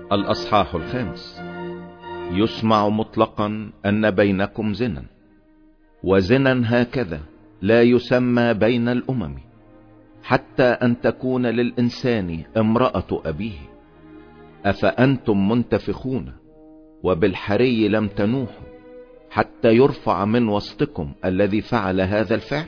الأصحاح 5. يسمع مطلقا أن بينكم زنا، وزنا هكذا لا يسمى بين الأمم، حتى أن تكون للإنسان امرأة أبيه. أفأنتم منتفخون وبالحري لم تنوحوا حتى يرفع من وسطكم الذي فعل هذا الفعل؟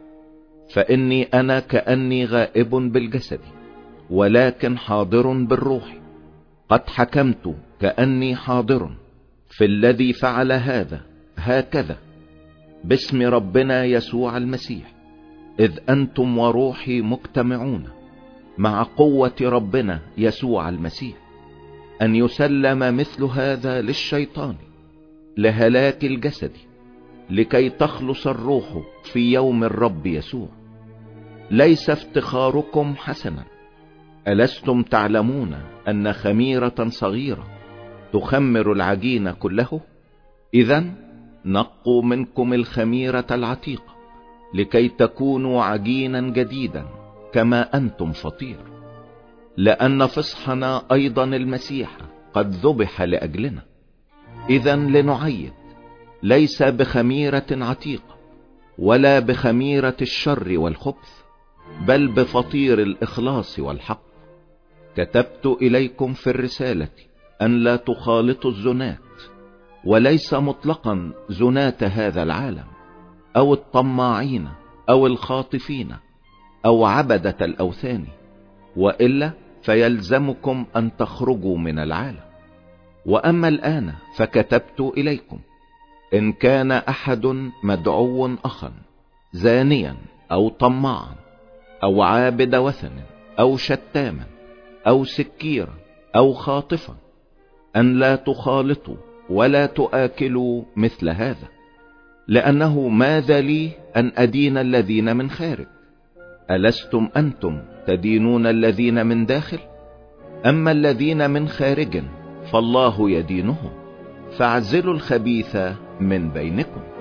فإني أنا كأني غائب بالجسد ولكن حاضر بالروح، قد حكمت كأني حاضر في الذي فعل هذا هكذا باسم ربنا يسوع المسيح، إذ أنتم وروحي مجتمعون مع قوة ربنا يسوع المسيح، أن يسلم مثل هذا للشيطان لهلاك الجسد، لكي تخلص الروح في يوم الرب يسوع. ليس افتخاركم حسنا، ألستم تعلمون أن خميرة صغيرة تخمر العجين كله؟ إذن نقوا منكم الخميرة العتيقة لكي تكونوا عجينا جديدا كما أنتم فطير، لأن فصحنا أيضا المسيح قد ذبح لأجلنا. إذن لنعيد ليس بخميرة عتيقة ولا بخميرة الشر والخبث، بل بفطير الإخلاص والحق. كتبت إليكم في الرسالة أن لا تخالطوا الزنات، وليس مطلقا زنات هذا العالم أو الطماعين أو الخاطفين أو عبدة الأوثان، وإلا فيلزمكم أن تخرجوا من العالم. وأما الآن فكتبت إليكم إن كان أحد مدعو أخا زانيا أو طماعا أو عابد وثن أو شتاما أو سكيرا أو خاطفا، أن لا تخالطوا ولا تآكلوا مثل هذا، لأنه ماذا لي أن أدين الذين من خارج؟ ألستم أنتم تدينون الذين من داخل؟ أما الذين من خارج فالله يدينهم. فاعزلوا الخبيث من بينكم.